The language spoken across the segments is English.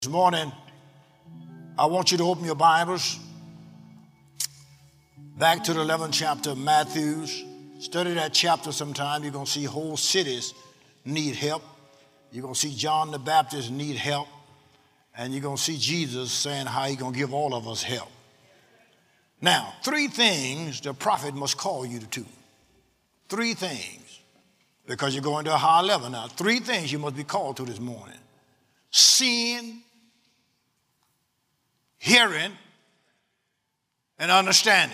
This morning, I want you to open your Bibles back to the 11th chapter of Matthew. Study that chapter sometime. You're going to see whole cities need help. You're going to see John the Baptist need help. And you're going to see Jesus saying how he's going to give all of us help. Now, three things the prophet must call you to. Three things. Because you're going to a higher level now. Three things you must be called to this morning. Seeing, hearing, and understanding.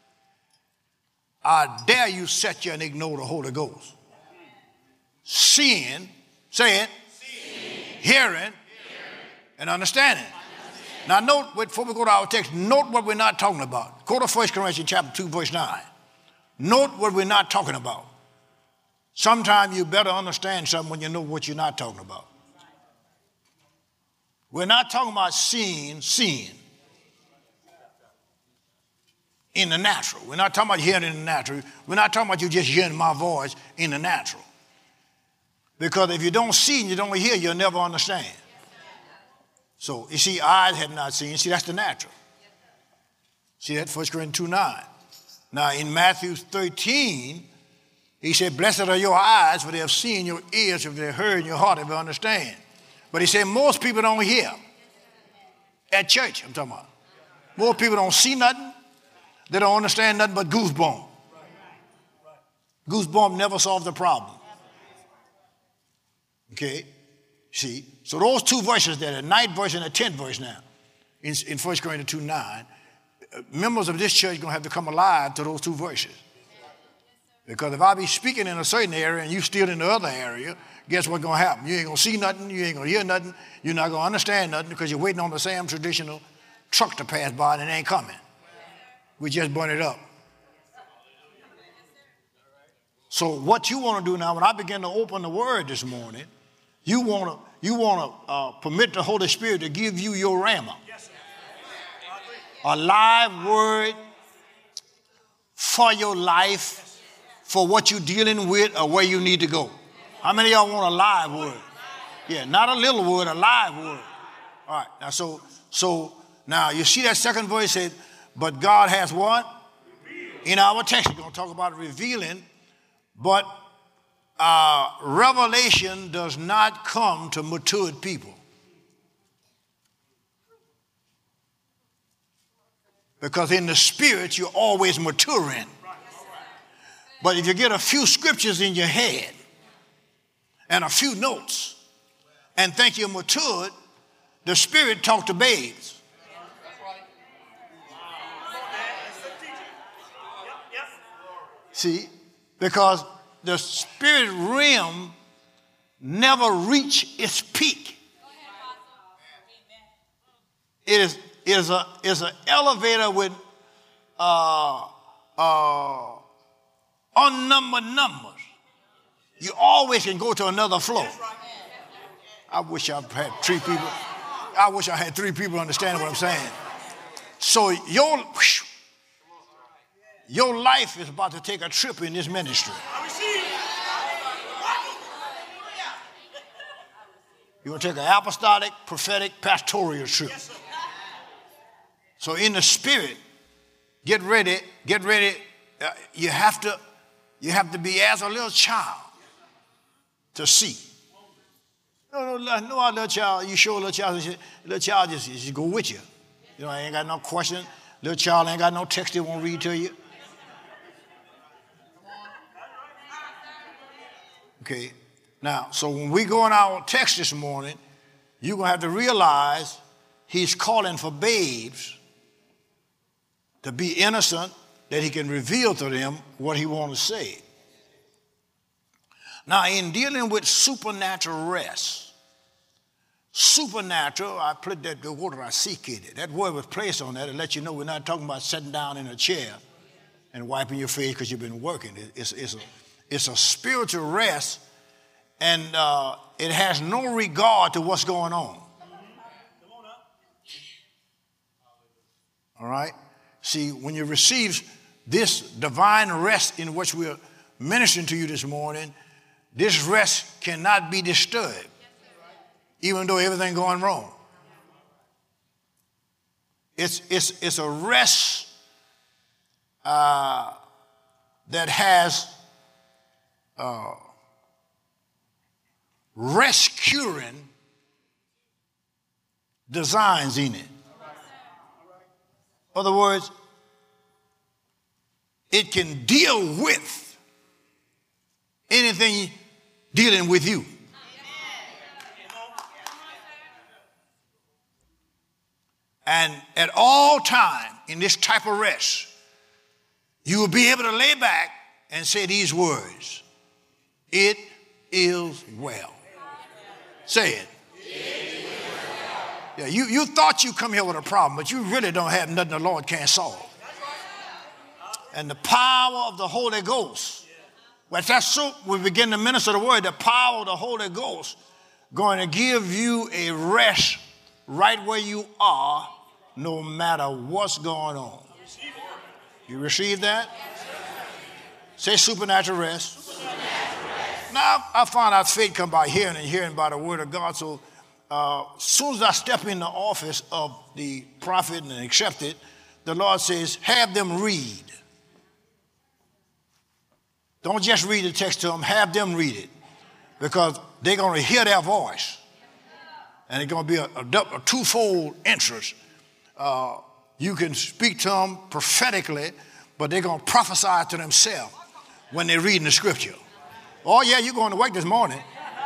I dare you set you and ignore the Holy Ghost. Seeing, say it, hearing, and understanding. Now note, before we go to our text, note what we're not talking about. Go to 1 Corinthians chapter 2, verse 9. Note what we're not talking about. Sometimes you better understand something when you know what you're not talking about. We're not talking about seeing in the natural. We're not talking about hearing in the natural. We're not talking about you just hearing my voice in the natural. Because if you don't see and you don't hear, you'll never understand. So, you see, eyes have not seen. See, that's the natural. See that? 1 Corinthians 2:9. Now, in Matthew 13, he said, blessed are your eyes, for they have seen, your ears, if they heard, and your heart, if they understand. But he said most people don't hear. At church, I'm talking about. Most people don't see nothing. They don't understand nothing but goosebump. Goosebump never solves the problem. Okay? See? So those two verses there, the 9th verse and the 10th verse now, in 1 Corinthians 2:9, members of this church are going to have to come alive to those two verses. Because if I be speaking in a certain area and you still in the other area, guess what's going to happen? You ain't going to see nothing. You ain't going to hear nothing. You're not going to understand nothing because you're waiting on the same traditional truck to pass by and it ain't coming. We just burn it up. So what you want to do now, when I begin to open the word this morning, you want to permit the Holy Spirit to give you your rhema. A live word for your life, for what you're dealing with or where you need to go. How many of y'all want a live word? Yeah, not a little word, a live word. All right, now so now you see that second verse said, but God has what? In our text, we're going to talk about revealing, but revelation does not come to matured people. Because in the spirit, you're always maturing. But if you get a few scriptures in your head and a few notes and think you're matured, the spirit talk to babes. See, because the spirit realm never reach its peak. It is an elevator with unnumbered numbers. You always can go to another floor. I wish I had three people. I wish I had three people understanding what I'm saying. So your life is about to take a trip in this ministry. You're going to take an apostolic, prophetic, pastoral trip. So in the spirit, get ready. You have to be as a little child to see. No, our little child, you show a little child just go with you. You know, I ain't got no question. Little child ain't got no text they won't read to you. Okay, now, so when we go in our text this morning, you're going to have to realize he's calling for babes to be innocent, that he can reveal to them what he wants to say. Now, in dealing with supernatural rest, supernatural, I put that the word I seek it. That word was placed on that to let you know we're not talking about sitting down in a chair and wiping your face because you've been working. It's a spiritual rest, and it has no regard to what's going on. All right? See, when you receive this divine rest in which we're ministering to you this morning, this rest cannot be disturbed, even though everything going wrong. It's a rest that has rest-curing designs in it. In other words, it can deal with anything dealing with you. And at all time in this type of rest, you will be able to lay back and say these words: it is well. Say it. Yeah, you thought you come here with a problem, but you really don't have nothing the Lord can't solve. And the power of the Holy Ghost, well, that's so we begin to minister the word, the power of the Holy Ghost going to give you a rest right where you are, no matter what's going on. You receive that? Say supernatural rest. Now, I find out faith come by hearing and hearing by the word of God. So as soon as I step in the office of the prophet and accept it, the Lord says, have them read. Don't just read the text to them, have them read it. Because they're going to hear their voice. And it's going to be a twofold interest. You can speak to them prophetically, but they're going to prophesy to themselves when they're reading the scripture. Oh, yeah, you're going to work this morning.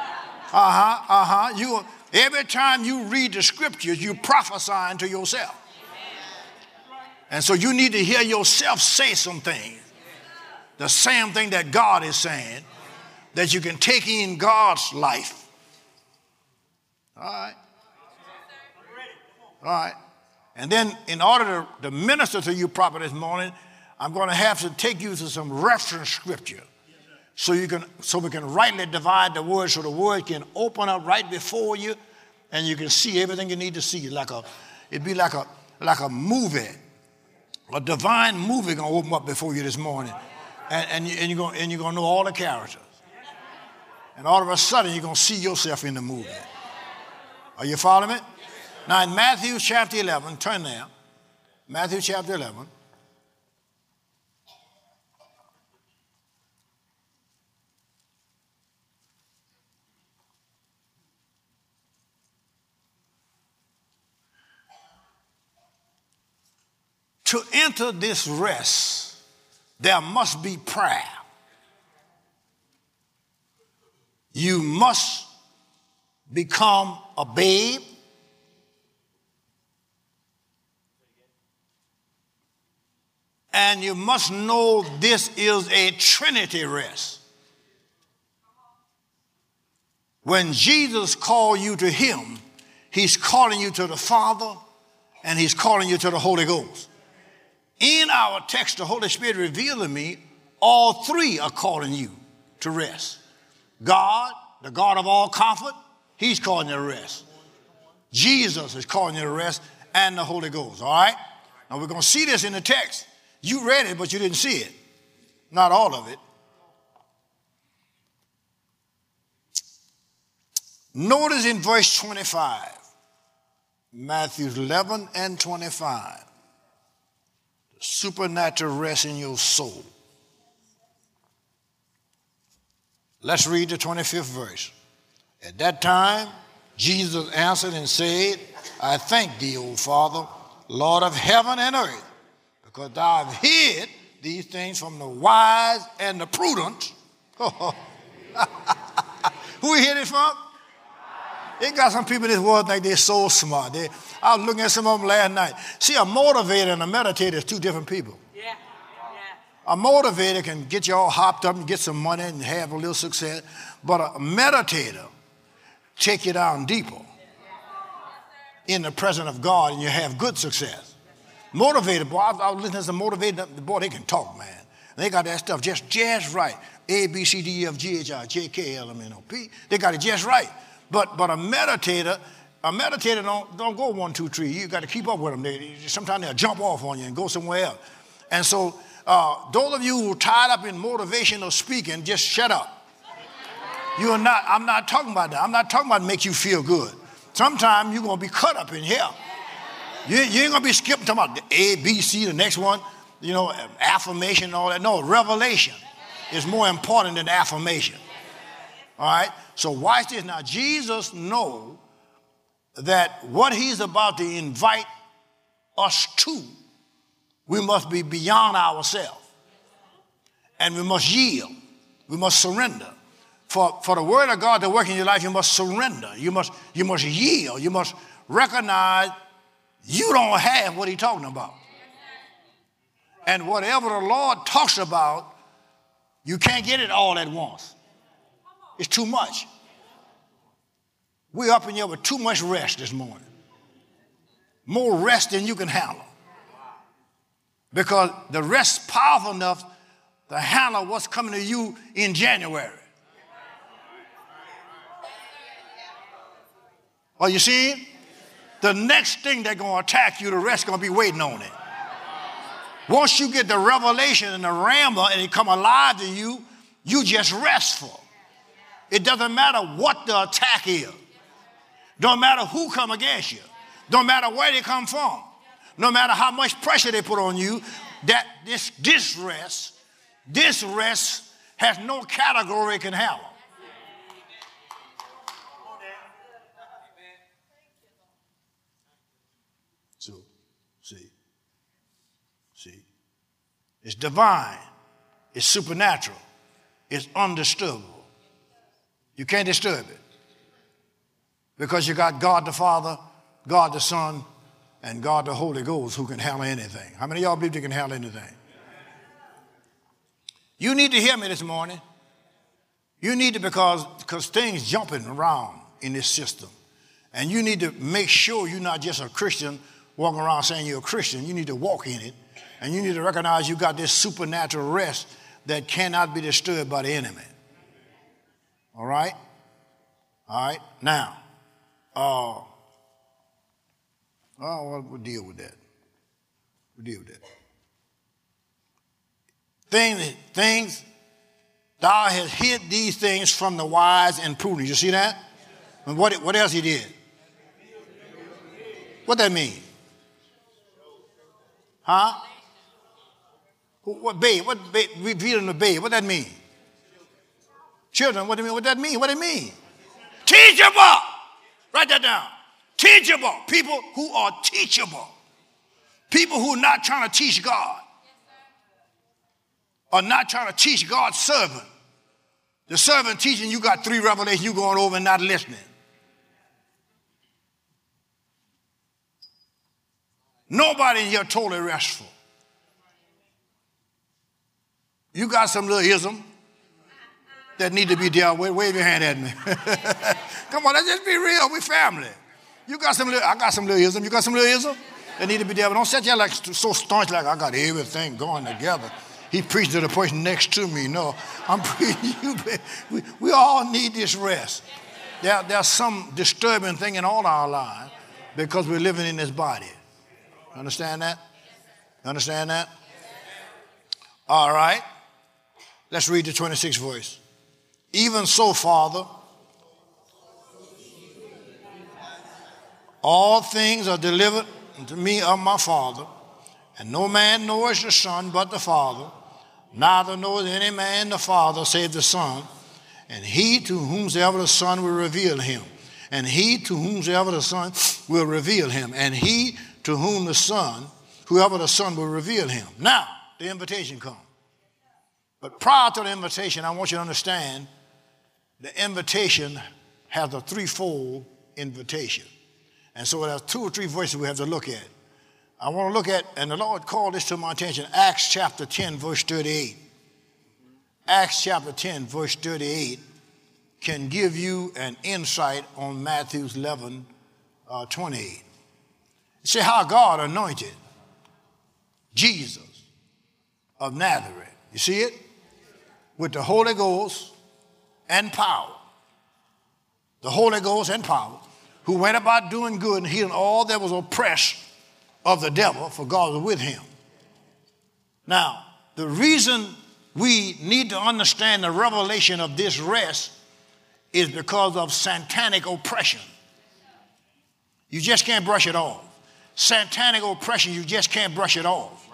Every time you read the scriptures, you're prophesying to yourself. And so you need to hear yourself say some things. The same thing that God is saying, that you can take in God's life. All right. All right. And then in order to minister to you properly this morning, I'm going to have to take you to some reference scripture so we can rightly divide the word, so the word can open up right before you and you can see everything you need to see. It'd be like a movie, a divine movie going to open up before you this morning. And you're going to know all the characters. And all of a sudden, you're going to see yourself in the movie. Are you following me? Now, in Matthew chapter 11, turn there. Matthew chapter 11. To enter this rest, there must be prayer. You must become a babe. And you must know this is a Trinity rest. When Jesus called you to him, he's calling you to the Father and he's calling you to the Holy Ghost. In our text, the Holy Spirit revealed to me all three are calling you to rest. God, the God of all comfort, he's calling you to rest. Jesus is calling you to rest, and the Holy Ghost, all right? Now we're going to see this in the text. You read it, but you didn't see it. Not all of it. Notice in verse 25, Matthew 11 and 25, supernatural rest in your soul. Let's read the 25th verse. At that time, Jesus answered and said, I thank thee, O Father, Lord of heaven and earth, because thou hast hid these things from the wise and the prudent. Who he hid it from? They got some people in this world think they're so smart. I was looking at some of them last night. See, a motivator and a meditator is two different people. Yeah. A motivator can get you all hopped up and get some money and have a little success. But a meditator take you down deeper in the presence of God and you have good success. Motivator, boy, I was listening to some motivator, boy, they can talk, man. They got that stuff just right. A, B, C, D, E, F, G, H, I, J, K, L, M, N, O, P. They got it just right. But a meditator don't go 1, 2, 3. You got to keep up with them. Sometimes they'll jump off on you and go somewhere else. And so those of you who are tied up in motivational speaking, just shut up. I'm not talking about that. I'm not talking about make you feel good. Sometimes you're going to be cut up in here. You ain't going to be skipping talking about the A, B, C, the next one, affirmation and all that. No, revelation is more important than affirmation. All right? So watch this. Now, Jesus knows that what he's about to invite us to, we must be beyond ourselves. And we must yield. We must surrender. For the word of God to work in your life, you must surrender. You must yield. You must recognize you don't have what he's talking about. And whatever the Lord talks about, you can't get it all at once. It's too much. We're up in here with too much rest this morning. More rest than you can handle. Because the rest is powerful enough to handle what's coming to you in January. Are you seeing? The next thing that's going to attack you, the rest going to be waiting on it. Once you get the revelation and the rhema and it come alive to you, you just restful. It doesn't matter what the attack is. Don't matter who come against you. Don't matter where they come from. No matter how much pressure they put on you, that this rest has no category it can handle. So, see, it's divine, it's supernatural, it's undisturbable. You can't disturb it because you got God the Father, God the Son, and God the Holy Ghost who can handle anything. How many of y'all believe they can handle anything? You need to hear me this morning. You need to because things jumping around in this system. And you need to make sure you're not just a Christian walking around saying you're a Christian. You need to walk in it. And you need to recognize you got this supernatural rest that cannot be disturbed by the enemy. All right? All right? Now, we'll deal with that. Things, thou hast hid these things from the wise and prudent. You see that? And what else he did? What that mean? Huh? What babe? What babe? Revealing the babe. What that mean? Children, what do you mean? What that mean? What it mean? Teachable. Write that down. Teachable. People who are teachable. People who are not trying to teach God. Are not trying to teach God's servant. The servant teaching, you got 3 revelations, you going over and not listening. Nobody in here totally restful. You got some little ism that need to be dealt with. Wave your hand at me. Come on, let's just be real. We family. I got some little ism. You got some little ism that need to be dealt with. Don't sit there like so staunch like I got everything going together. He preached to the person next to me. No, I'm preaching you. We all need this rest. There's some disturbing thing in all our lives because we're living in this body. Understand that? Understand that? All right. Let's read the 26th verse. Even so, Father, all things are delivered unto me of my Father, and no man knows the Son but the Father, neither knows any man the Father save the Son, and he to whomsoever the Son will reveal him. And he to whomsoever the Son will reveal him. And he to whom the Son, whoever the Son will reveal him. Now, the invitation comes. But prior to the invitation, I want you to understand the invitation has a threefold invitation. And so there's 2 or 3 verses we have to look at. I want to look at, and the Lord called this to my attention, Acts chapter 10, verse 38. Acts chapter 10, verse 38 can give you an insight on Matthew's 11, 28. See how God anointed Jesus of Nazareth. You see it? With the Holy Ghost and power. The Holy Ghost and power, who went about doing good and healing all that was oppressed of the devil, for God was with him. Now, the reason we need to understand the revelation of this rest is because of satanic oppression. You just can't brush it off. satanic oppression, you just can't brush it off.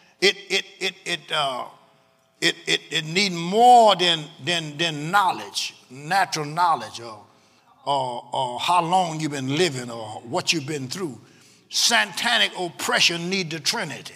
It needs more than knowledge, natural knowledge, or how long you've been living or what you've been through. Satanic oppression need the Trinity.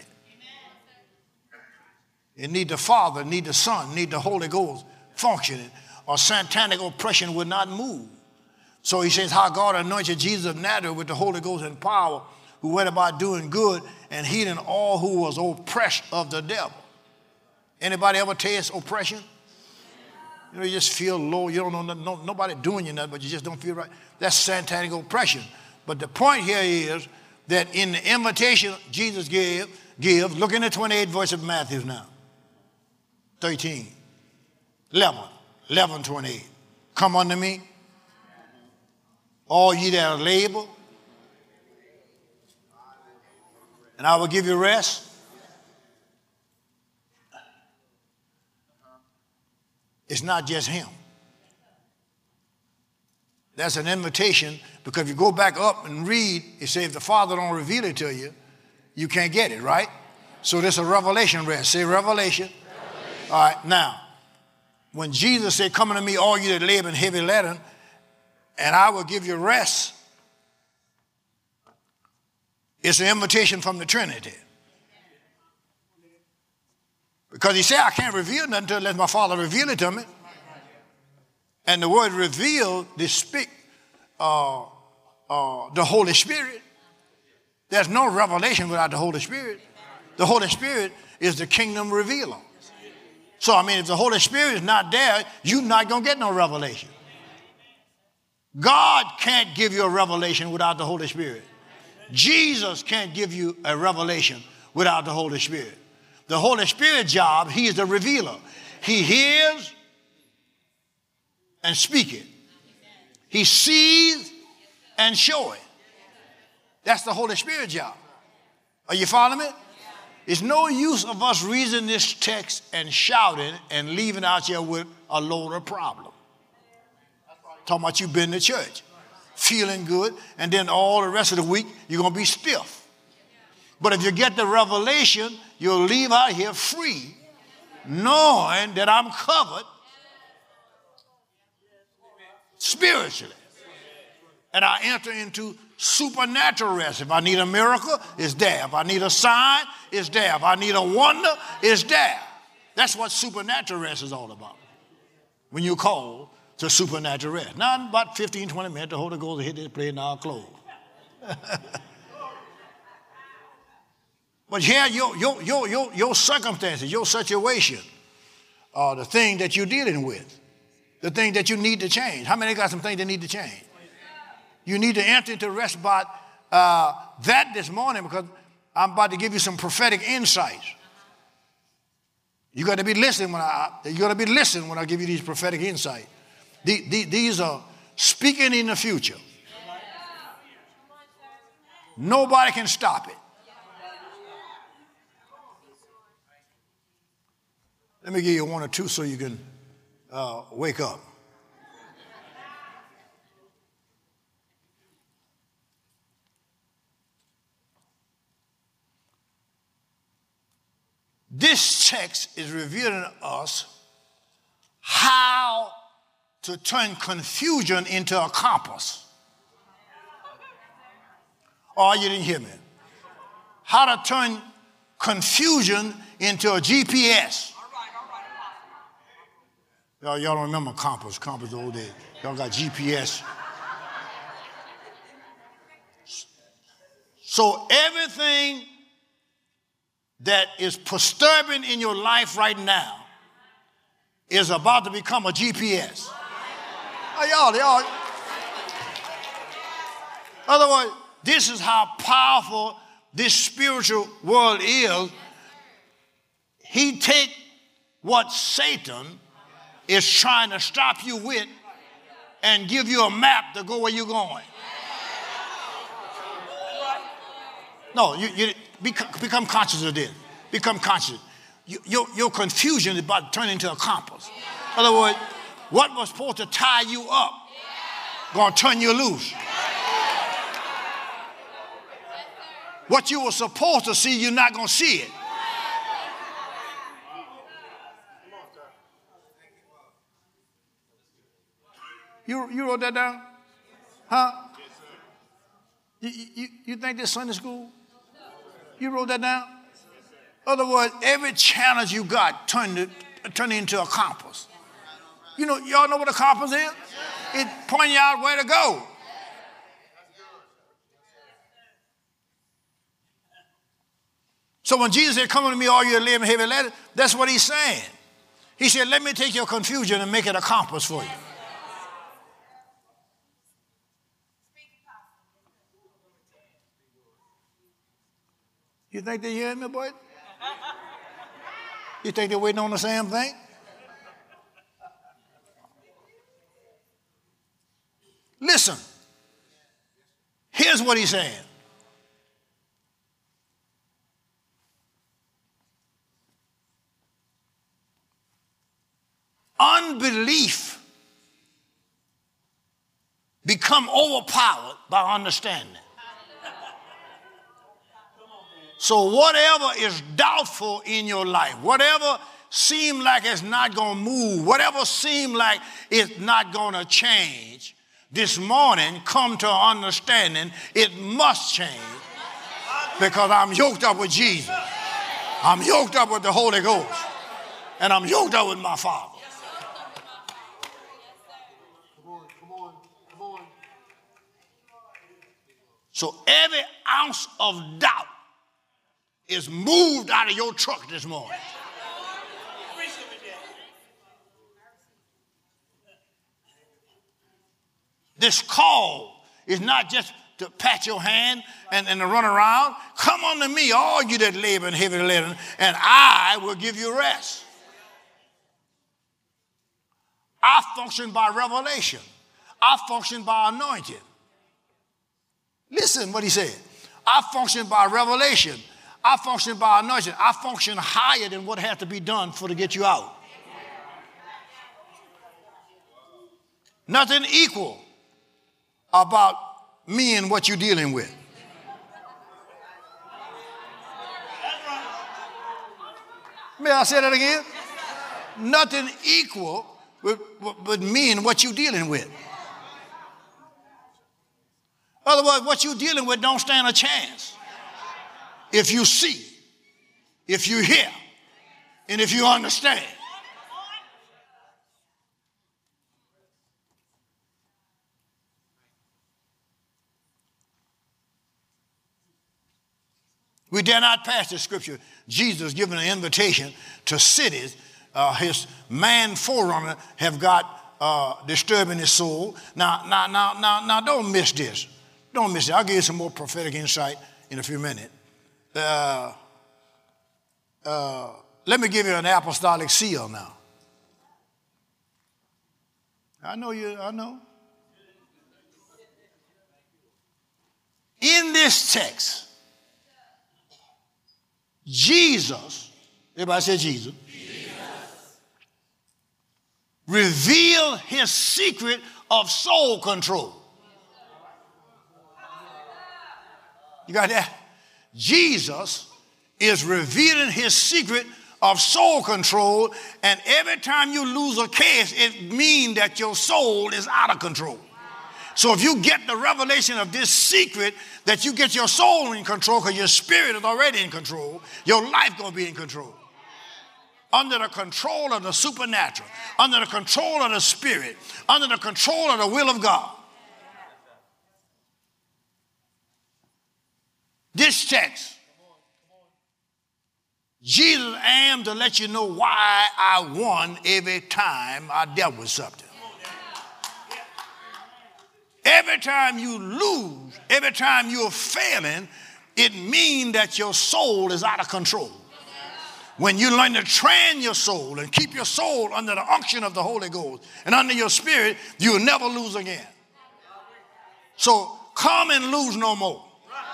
It need the Father, need the Son, need the Holy Ghost functioning, or satanic oppression would not move. So he says how God anointed Jesus of Nazareth with the Holy Ghost and power, who went about doing good and healing all who was oppressed of the devil. Anybody ever taste oppression? You know, you just feel low. You don't know nobody doing you nothing, but you just don't feel right. That's satanic oppression. But the point here is that in the invitation Jesus gives, look in the 28th verse of Matthew now. 11:28. Come unto me, all ye that are labor, and I will give you rest. It's not just him. That's an invitation, because if you go back up and read, it says if the Father don't reveal it to you, you can't get it, right? So there's a revelation rest. Say revelation. All right, now, when Jesus said, come unto me, all you that labor and heavy laden, and I will give you rest, it's an invitation from the Trinity. Because he said, I can't reveal nothing unless my Father reveal it to me. And the word reveal, they speak the Holy Spirit. There's no revelation without the Holy Spirit. The Holy Spirit is the kingdom revealer. So, I mean, if the Holy Spirit is not there, you're not going to get no revelation. God can't give you a revelation without the Holy Spirit. Jesus can't give you a revelation without the Holy Spirit. The Holy Spirit's job, he is the revealer. He hears and speaks it. He sees and shows it. That's the Holy Spirit's job. Are you following me? It's no use of us reading this text and shouting and leaving out here with a load of problem. Talking about you've been to church, feeling good, and then all the rest of the week you're going to be stiff. But if you get the revelation, you'll leave out here free, knowing that I'm covered spiritually. And I enter into supernatural rest. If I need a miracle, it's there. If I need a sign, it's there. If I need a wonder, it's there. That's what supernatural rest is all about. When you call to supernatural rest. Now, in about 15, 20 minutes, the Holy Ghost will hit this place and I'll close. But here, your circumstances, your situation, the thing that you're dealing with, the thing that you need to change. How many got some things that need to change? You need to enter into rest about that this morning, because I'm about to give you some prophetic insights. You got to be listening when I give you these prophetic insights. These are speaking in the future. Nobody can stop it. Let me give you one or two so you can wake up. This text is revealing to us how to turn confusion into a compass. Oh, you didn't hear me. How to turn confusion into a GPS. Y'all don't remember compass the old days. Y'all got GPS. So everything that is disturbing in your life right now is about to become a GPS. Y'all. Otherwise, this is how powerful this spiritual world is. He take what Satan is trying to stop you with and give you a map to go where you're going. No, you become conscious of this. Become conscious. Your confusion is about to turn into a compass. In other words, what was supposed to tie you up going to turn you loose. What you were supposed to see, you're not going to see it. You wrote that down? Huh? You think this Sunday school? You wrote that down? In other words, every challenge you got turn it into a compass. You know, y'all know what a compass is? It points you out where to go. So when Jesus said, come unto me, all you that labor and heavy laden, that's what he's saying. He said, let me take your confusion and make it a compass for you. You think they're hearing me, boy? You think they're waiting on the same thing? Listen. Here's what he's saying. Unbelief become overpowered by understanding. So whatever is doubtful in your life, whatever seems like it's not going to move, whatever seems like it's not going to change, this morning come to understanding it must change because I'm yoked up with Jesus. I'm yoked up with the Holy Ghost. And I'm yoked up with my Father. So every ounce of doubt is moved out of your truck this morning. This call is not just to pat your hand and to run around. Come unto me, all you that labor and heavy laden, and I will give you rest. I function by revelation. I function by anointing. Listen what he said. I function by revelation. I function by anointing. I function higher than what had to be done to get you out. Nothing equal about me and what you're dealing with. May I say that again? Nothing equal with me and what you're dealing with. Otherwise, what you're dealing with don't stand a chance. If you see, if you hear, and if you understand. We dare not pass the scripture. Jesus giving an invitation to cities. His man forerunner have got disturbing his soul. Now, don't miss this. Don't miss it. I'll give you some more prophetic insight in a few minutes. Let me give you an apostolic seal now. I know. In this text, Jesus, everybody say Jesus, revealed his secret of soul control. You got that? Jesus is revealing his secret of soul control, and every time you lose a case, it means that your soul is out of control. So if you get the revelation of this secret, that you get your soul in control because your spirit is already in control, your life going to be in control. Under the control of the supernatural, under the control of the spirit, under the control of the will of God. This text, Jesus aimed to let you know why I won every time I dealt with something. Every time you lose, every time you're failing, it means that your soul is out of control. When you learn to train your soul and keep your soul under the unction of the Holy Ghost and under your spirit, you'll never lose again. So come and lose no more.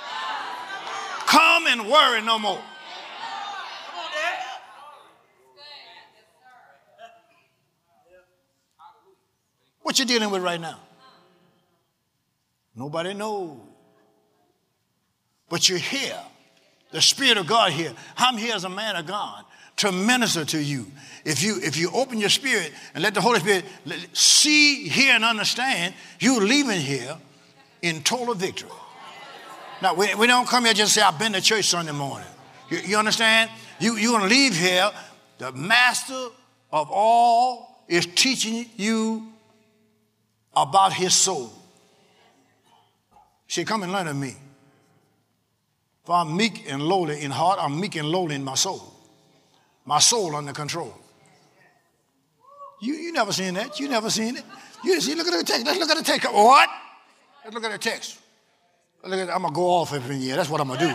Come and worry no more. What you dealing with right now? Nobody knows. but you're here. The Spirit of God here. I'm here as a man of God to minister to you. If you open your spirit and let the Holy Spirit see, hear, and understand, you're leaving here in total victory. Now, we don't come here just say, I've been to church Sunday morning. You understand? You're going to leave here. The master of all is teaching you about his soul. He said, come and learn of me. For I'm meek and lowly in heart. I'm meek and lowly in my soul. My soul under control. You never seen that. You never seen it. You see, look at the text. Let's look at the text. What? Let's look at the text. I'm going to go off every year. That's what I'm going to do.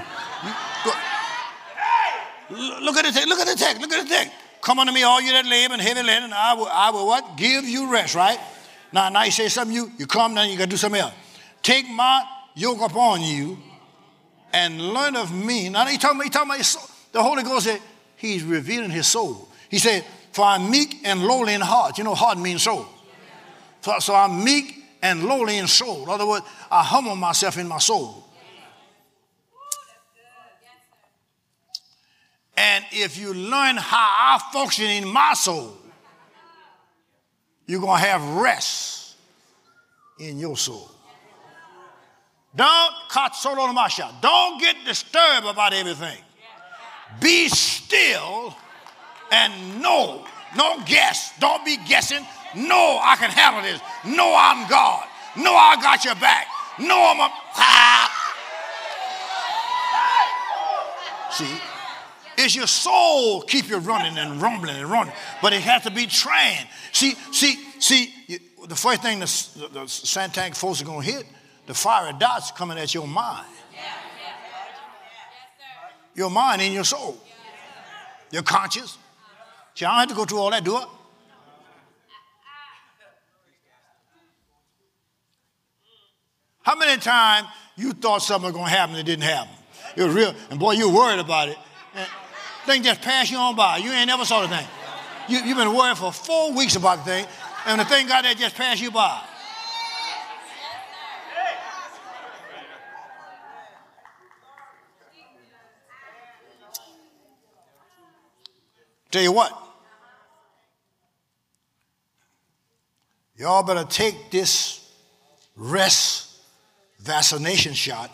Look at the text. Look at the text. Look at the text. Come unto me, all you that labor and heavy laden, and I will what? Give you rest, right? Now he says something, you come, now you got to do something else. Take my yoke upon you and learn of me. Now he talking about his soul. The Holy Ghost said, he's revealing his soul. He said, for I'm meek and lowly in heart. You know, heart means soul. So I'm meek and lowly in soul. In other words, I humble myself in my soul. And if you learn how I function in my soul, you're going to have rest in your soul. Don't get disturbed about everything. Be still and know. Don't guess. Don't be guessing. Know I can handle this. Know I'm God. Know I got your back. Know I'm See? It's your soul keep you running and rumbling and running. But it has to be trained. See, the first thing the Santank folks are going to hit, the fiery dots coming at your mind. Your mind and your soul. Your conscience. See, I don't have to go through all that, do I? How many times you thought something was going to happen that didn't happen? It was real, and boy, you were worried about it. And thing just passed you on by. You ain't never saw the thing. You've been worried for 4 weeks about the thing, and the thing got there just passed you by. Tell you what, y'all better take this rest vaccination shot.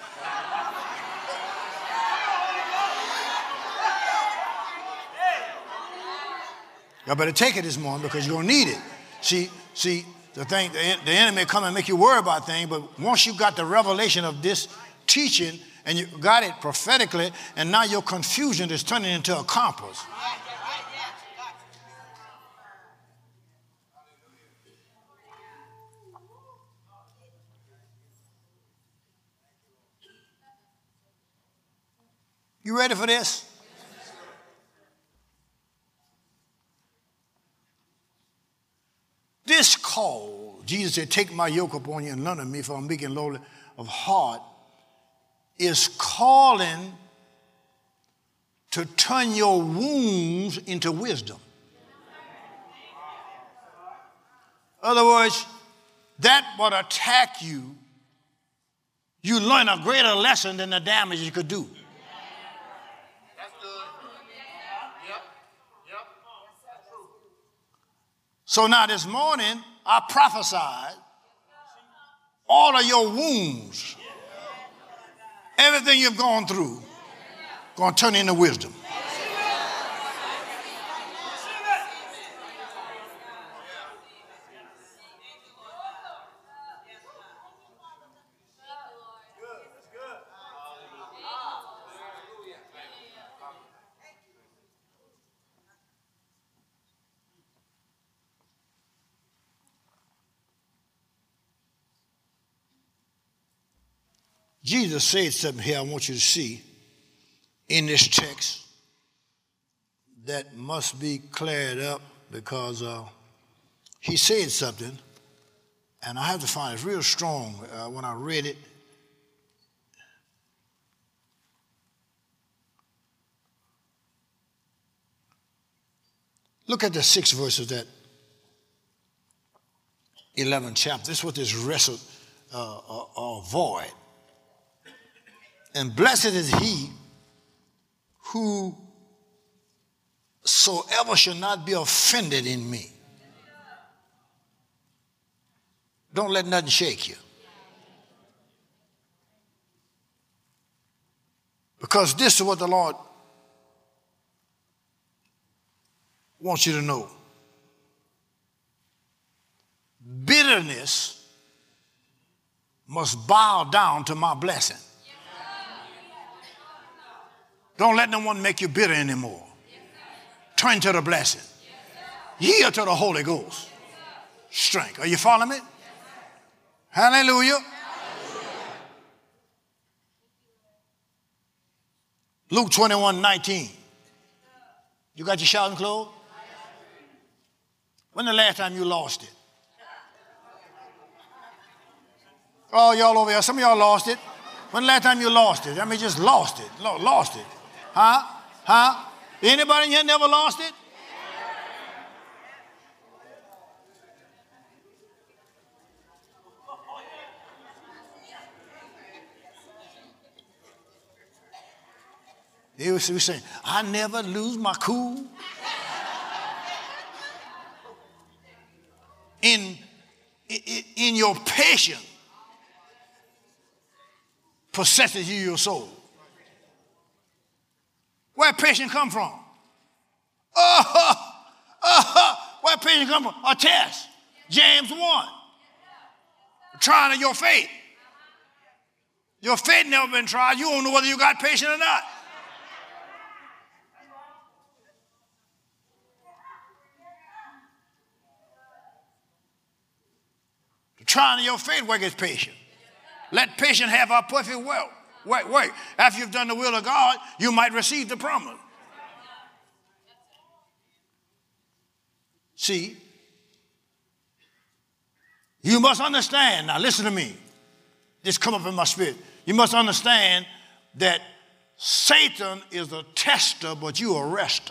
Y'all better take it this morning because you're going to need it. See, the enemy come and make you worry about things, but once you got the revelation of this teaching and you got it prophetically, and now your confusion is turning into a compass. You ready for this? This call, Jesus said, take my yoke upon you and learn of me, for I'm meek and lowly of heart, is calling to turn your wounds into wisdom. In other words, that would attack you. You learn a greater lesson than the damage you could do. So now this morning, I prophesied all of your wounds, everything you've gone through, going to turn into wisdom. Jesus said something here I want you to see in this text that must be cleared up because he said something, and I have to find it real strong when I read it. Look at the 6th verse of that 11th chapter. This is what this wrestle void. And blessed is he whosoever shall not be offended in me. Don't let nothing shake you. Because this is what the Lord wants you to know. Bitterness must bow down to my blessing. Don't let no one make you bitter anymore. Turn to the blessing. Yield to the Holy Ghost. Strength. Are you following me? Hallelujah. Luke 21:19. You got your shouting clothes? When the last time you lost it? Oh, y'all over here. Some of y'all lost it. When the last time you lost it? I mean, just lost it. Lost it. Huh? Huh? Anybody in here never lost it? They were saying, I never lose my cool. In your patience possesses you your soul. Where patience come from? Where patience come from? A test. James 1. Trying of your faith. Your faith never been tried. You don't know whether you got patience or not. The trying of your faith worketh patience. Let patience have our perfect work. After you've done the will of God, you might receive the promise. See, you must understand. Now listen to me. This come up in my spirit. You must understand that Satan is a tester, but you a rester.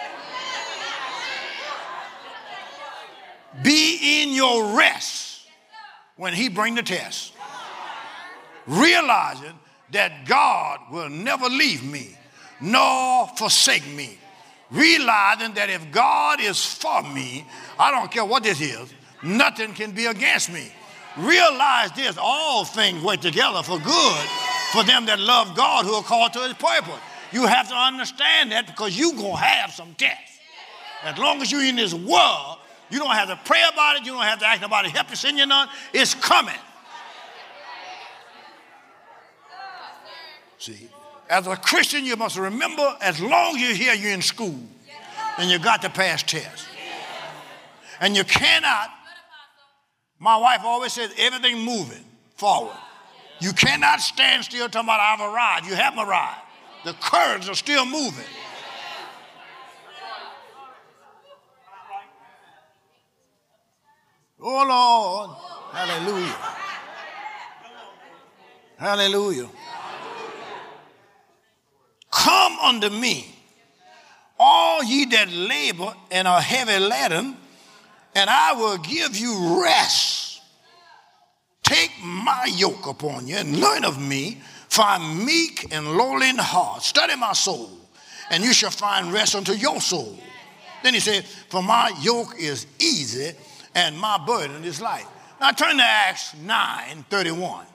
Be in your rest when he bring the test. Realizing that God will never leave me nor forsake me. Realizing that if God is for me, I don't care what this is, nothing can be against me. Realize this, all things work together for good for them that love God who are called to his purpose. You have to understand that because you're going to have some tests. As long as you're in this world, you don't have to pray about it, you don't have to act about it, help you send you none, it's coming. See, as a Christian, you must remember, as long as you're here, you're in school, and you got to pass tests. And you cannot, my wife always says, everything moving forward. You cannot stand still talking about I've arrived. You haven't arrived. The currents are still moving. Oh, Lord. Hallelujah. Hallelujah. Come unto me, all ye that labor and are heavy laden, and I will give you rest. Take my yoke upon you and learn of me, for I'm meek and lowly in heart. Study my soul, and you shall find rest unto your soul. Then he said, for my yoke is easy and my burden is light. Now turn to Acts 9:31.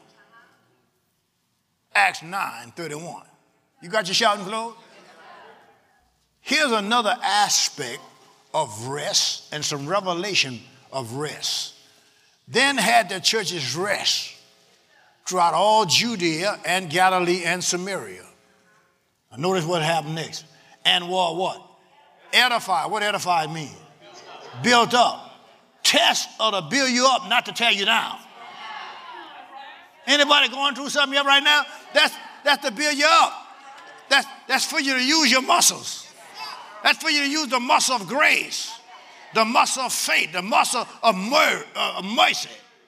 Acts 9:31. You got your shouting clothes? Here's another aspect of rest and some revelation of rest. Then had the churches rest throughout all Judea and Galilee and Samaria. Now notice what happened next. And were what? Edified. What edified mean? Built up. Test ought to build you up, not to tear you down. Anybody going through something here right now? That's to build you up. That's for you to use your muscles. That's for you to use the muscle of grace, the muscle of faith, the muscle of mercy.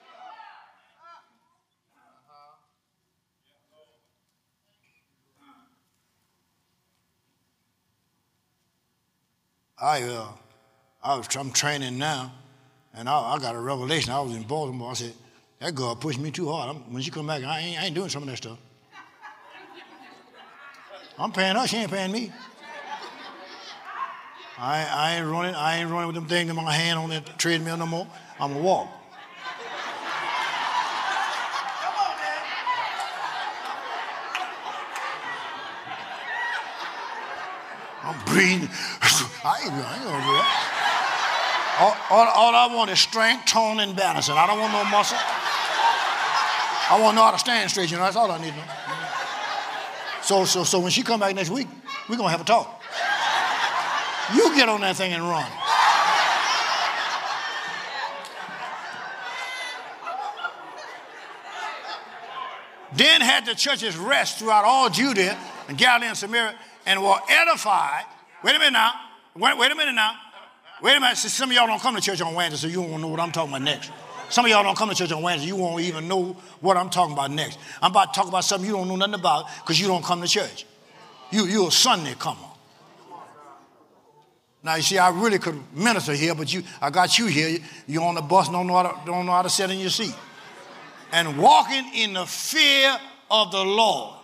I'm training now, and I got a revelation. I was in Baltimore. I said, that girl pushed me too hard. When she come back, I ain't doing some of that stuff. I'm paying her, she ain't paying me. I ain't running with them things in my hand on that treadmill no more. I'm going to walk. I'm breathing. I ain't going to do that. All I want is strength, tone, and balancing. I don't want no muscle. I want to know how to stand straight, you know. That's all I need to know. So when she come back next week, we're going to have a talk. You get on that thing and run. Then had the churches rest throughout all Judea and Galilee and Samaria and were edified. Wait a minute now. Wait a minute now. Wait a minute. See, some of y'all don't come to church on Wednesday, so you won't know what I'm talking about next. Some of y'all don't come to church on Wednesday, you won't even know what I'm talking about next. I'm about to talk about something you don't know nothing about because you don't come to church. You're a Sunday comer. Now, you see, I really could minister here, but I got you here. You're on the bus, don't know how to sit in your seat. And walking in the fear of the Lord.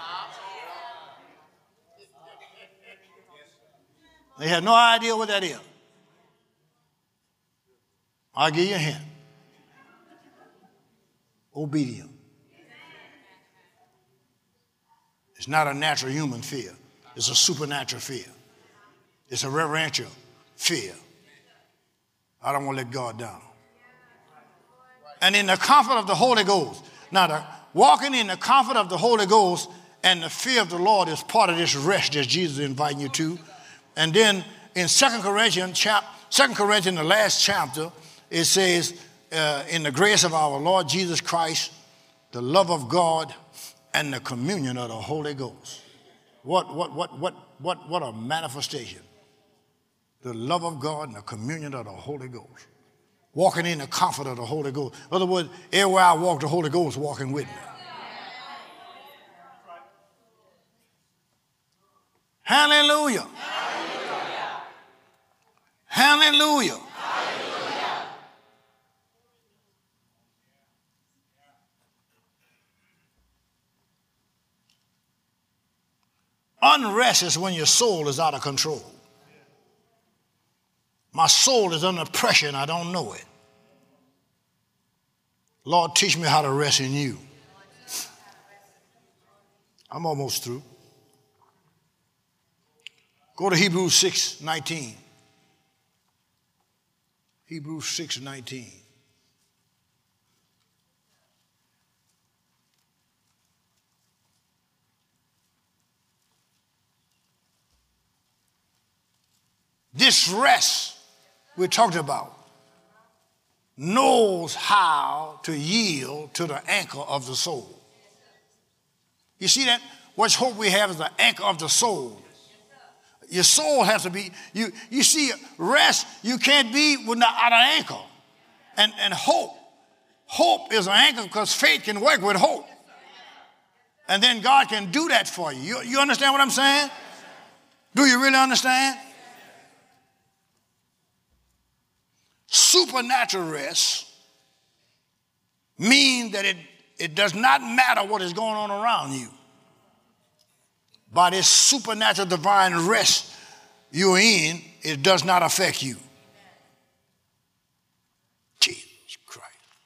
They had no idea what that is. I'll give you a hint. Obedience. It's not a natural human fear. It's a supernatural fear. It's a reverential fear. I don't want to let God down. And in the comfort of the Holy Ghost. Now, walking in the comfort of the Holy Ghost and the fear of the Lord is part of this rest that Jesus is inviting you to. And then in 2 Corinthians, the last chapter, it says, in the grace of our Lord Jesus Christ, the love of God, and the communion of the Holy Ghost. What a manifestation. The love of God and the communion of the Holy Ghost. Walking in the comfort of the Holy Ghost. In other words, everywhere I walk, the Holy Ghost is walking with me. Hallelujah. Hallelujah. Hallelujah. Unrest is when your soul is out of control. My soul is under pressure and I don't know it. Lord, teach me how to rest in you. I'm almost through. Go to Hebrews 6:19. Hebrews 6:19. This rest we're talking about knows how to yield to the anchor of the soul. You see that? What hope we have is the anchor of the soul. Your soul has to be, you see, rest, you can't be without an anchor. And hope is an anchor because faith can work with hope. And then God can do that for you. You understand what I'm saying? Do you really understand? Supernatural rest means that it does not matter what is going on around you. By this supernatural divine rest you're in, it does not affect you. Jesus Christ.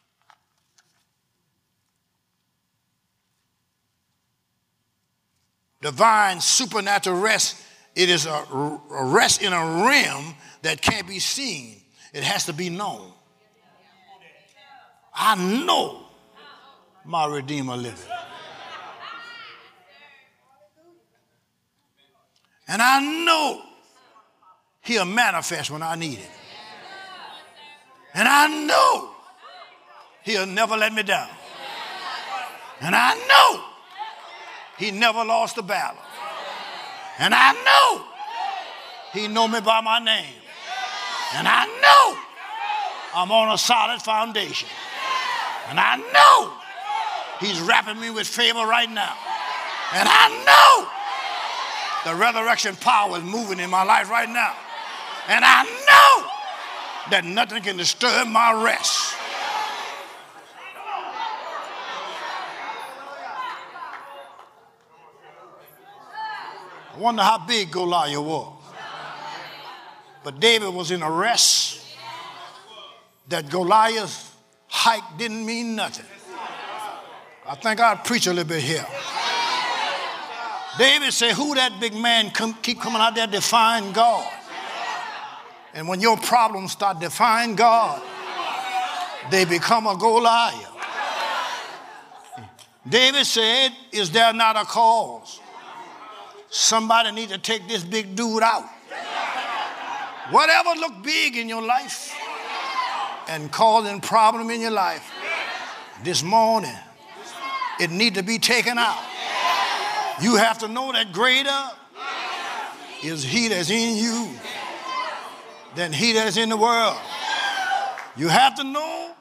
Divine supernatural rest, it is a rest in a realm that can't be seen. It has to be known. I know my Redeemer liveth. And I know he'll manifest when I need it. And I know he'll never let me down. And I know he never lost a battle. And I know he know me by my name. And I know I'm on a solid foundation. And I know he's wrapping me with favor right now. And I know the resurrection power is moving in my life right now. And I know that nothing can disturb my rest. I wonder how big Goliath was. But David was in a rest that Goliath's height didn't mean nothing. I think I'll preach a little bit here. David said, who that big man keep coming out there defying God? And when your problems start defying God, they become a Goliath. David said, is there not a cause? Somebody need to take this big dude out. Whatever look big in your life and causing problem in your life, this morning, it need to be taken out. You have to know that greater is he that's in you than he that's in the world. You have to know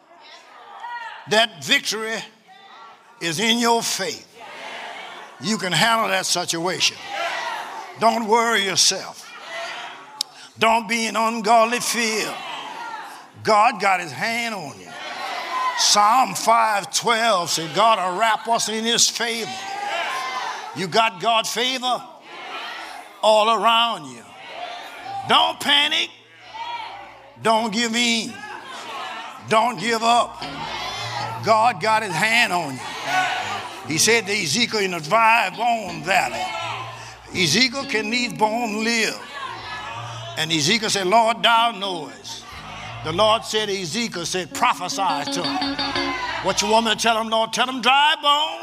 that victory is in your faith. You can handle that situation. Don't worry yourself. Don't be in ungodly fear. God got his hand on you. Psalm 5:12 said God will wrap us in his favor. You got God's favor all around you. Don't panic. Don't give in. Don't give up. God got his hand on you. He said to Ezekiel in a dry bone valley, Ezekiel, can these bones live? And Ezekiel said, Lord, thou knowest. The Lord said to Ezekiel, said, prophesy to him. What you want me to tell him, Lord? Tell him, dry bone,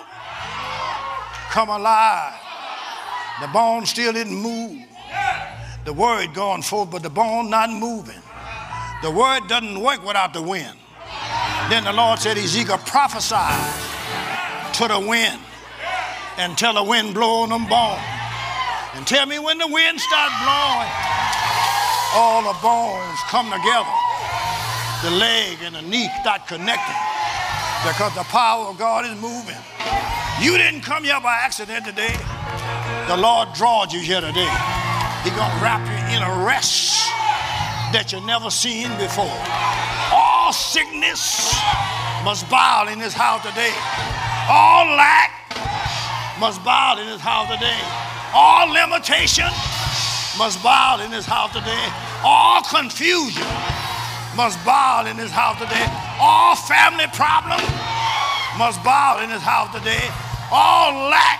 come alive. The bone still didn't move. The word going forth, but the bone not moving. The word doesn't work without the wind. Then the Lord said, Ezekiel, prophesy to the wind and tell the wind blow on them bones. And tell me when the wind starts blowing, all the bones come together. The leg and the knee start connecting because the power of God is moving. You didn't come here by accident today. The Lord drawed you here today. He's going to wrap you in a rest that you never seen before. All sickness must bow in this house today. All lack must bow in this house today. All limitation must bow in this house today. All confusion must bow in this house today. All family problems must bow in this house today. All lack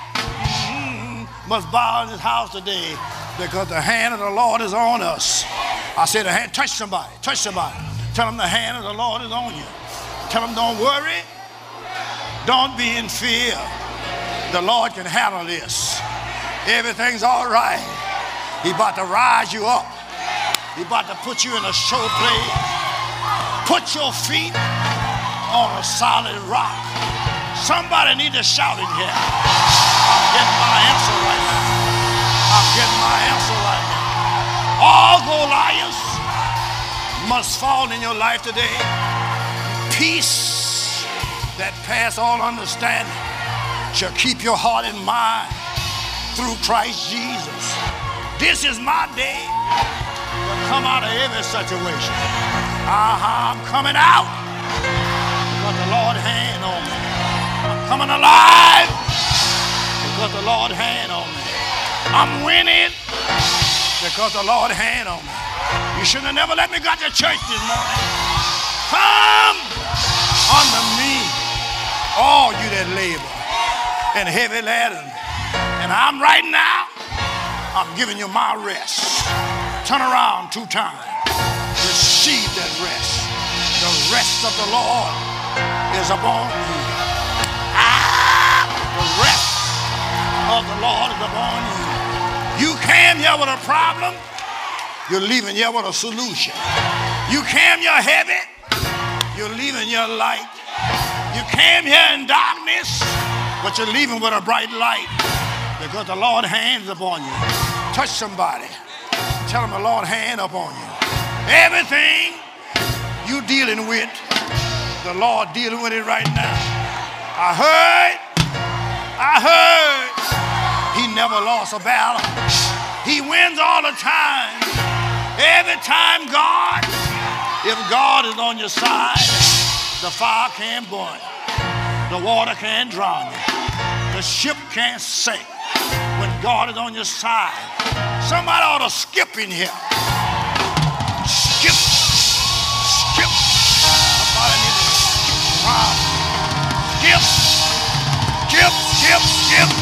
must bow in this house today because the hand of the Lord is on us. I said, the hand, touch somebody, touch somebody. Tell them the hand of the Lord is on you. Tell them don't worry. Don't be in fear. The Lord can handle this. Everything's all right. He's about to rise you up. He's about to put you in a show place. Put your feet on a solid rock. Somebody need to shout in here. I'm getting my answer right now. I'm getting my answer right now. All Goliaths must fall in your life today. Peace that pass all understanding shall keep your heart and mind through Christ Jesus. This is my day to come out of every situation. I'm coming out because the Lord's hand on me. I'm coming alive because the Lord's hand on me. I'm winning because the Lord's hand on me. You should have never let me go to church this morning. Come unto me, all you that labor and heavy laden. And I'm right now, I'm giving you my rest. Turn around 2 times. Receive that rest. The rest of the Lord is upon you. The rest of the Lord is upon you. You came here with a problem, you're leaving here with a solution. You came here heavy, you're leaving here light. You came here in darkness, but you're leaving with a bright light because the Lord's hands upon you. Touch somebody. Tell them the Lord's hand upon you. Everything you dealing with, the Lord dealing with it right now. I heard he never lost a battle. He wins all the time. Every time if God is on your side, the fire can't burn. The water can't drown you. The ship can't sink. When God is on your side. Somebody ought to skip in here. Skip. Skip. Somebody needs to skip around. Skip. Skip. Skip. Skip.